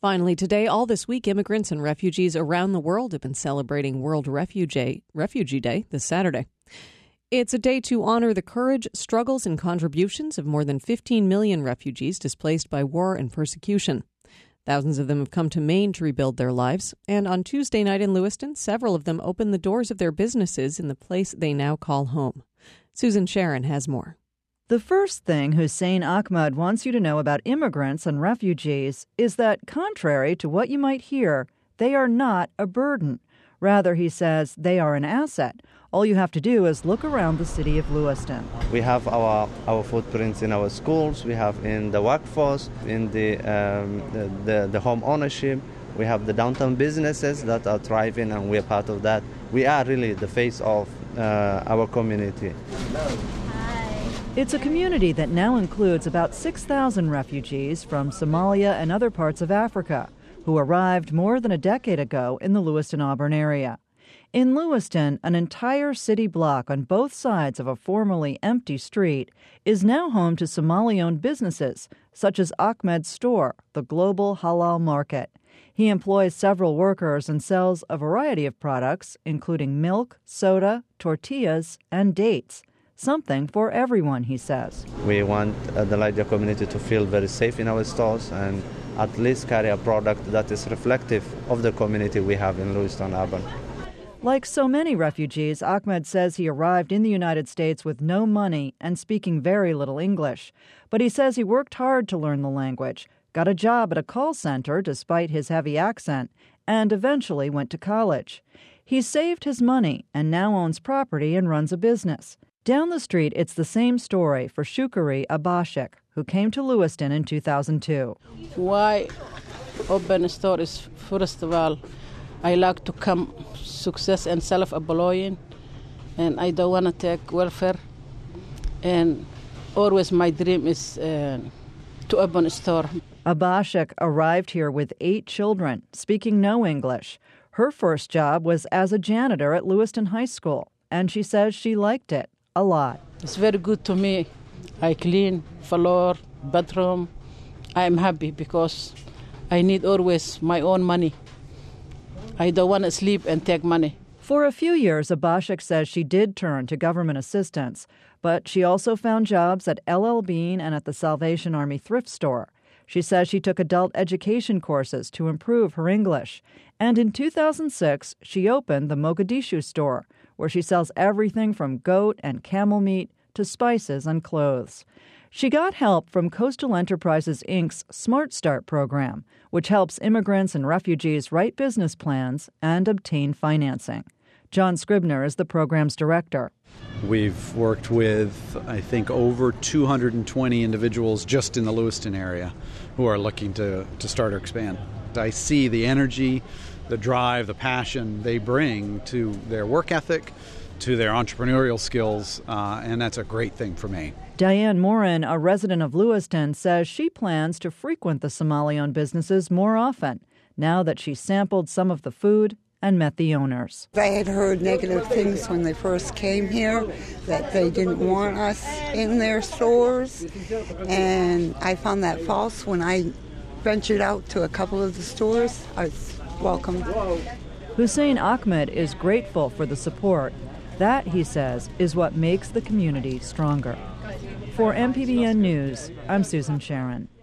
Finally, today, all this week, immigrants and refugees around the world have been celebrating World Refugee Day this Saturday. It's a day to honor the courage, struggles, and contributions of more than 15 million refugees displaced by war and persecution. Thousands of them have come to Maine to rebuild their lives, and on Tuesday night in Lewiston, several of them opened the doors of their businesses in the place they now call home. Susan Sharon has more. The first thing Hussein Ahmed wants you to know about immigrants and refugees is that, contrary to what you might hear, they are not a burden. Rather, he says, they are an asset. All you have to do is look around the city of Lewiston. We have our footprints in our schools, we have in the workforce, in the home ownership. We have the downtown businesses that are thriving, and we are part of that. We are really the face of our community. It's a community that now includes about 6,000 refugees from Somalia and other parts of Africa who arrived more than a decade ago in the Lewiston-Auburn area. In Lewiston, an entire city block on both sides of a formerly empty street is now home to Somali-owned businesses, such as Ahmed's store, the global halal market. He employs several workers and sells a variety of products, including milk, soda, tortillas, and dates. Something for everyone, he says. We want the Lydia community to feel very safe in our stores and at least carry a product that is reflective of the community we have in Lewiston-Auburn. Like so many refugees, Ahmed says he arrived in the United States with no money and speaking very little English. But he says he worked hard to learn the language, got a job at a call center despite his heavy accent, and eventually went to college. He saved his money and now owns property and runs a business. Down the street, it's the same story for Shukri Abashik, who came to Lewiston in 2002. Why open a store is, first of all, I like to come success and self-employing, and I don't want to take welfare. And always my dream is to open a store. Abashik arrived here with 8 children, speaking no English. Her first job was as a janitor at Lewiston High School, and she says she liked it a lot. It's very good to me. I clean floor, bathroom. I am happy because I need always my own money. I don't want to sleep and take money. For a few years, Abashik says she did turn to government assistance, but she also found jobs at LL Bean and at the Salvation Army thrift store. She says she took adult education courses to improve her English. And in 2006, she opened the Mogadishu store, where she sells everything from goat and camel meat to spices and clothes. She got help from Coastal Enterprises, Inc.'s Smart Start program, which helps immigrants and refugees write business plans and obtain financing. John Scribner is the program's director. We've worked with, I think, over 220 individuals just in the Lewiston area who are looking to start or expand. I see the energy, the drive, the passion they bring to their work ethic, to their entrepreneurial skills, and that's a great thing for me. Diane Morin, a resident of Lewiston, says she plans to frequent the Somali-owned businesses more often now that she sampled some of the food and met the owners. I had heard negative things when they first came here, that they didn't want us in their stores, and I found that false when I ventured out to a couple of the stores. I was welcomed. Hussein Ahmed is grateful for the support. That, he says, is what makes the community stronger. For MPBN News, I'm Susan Sharon.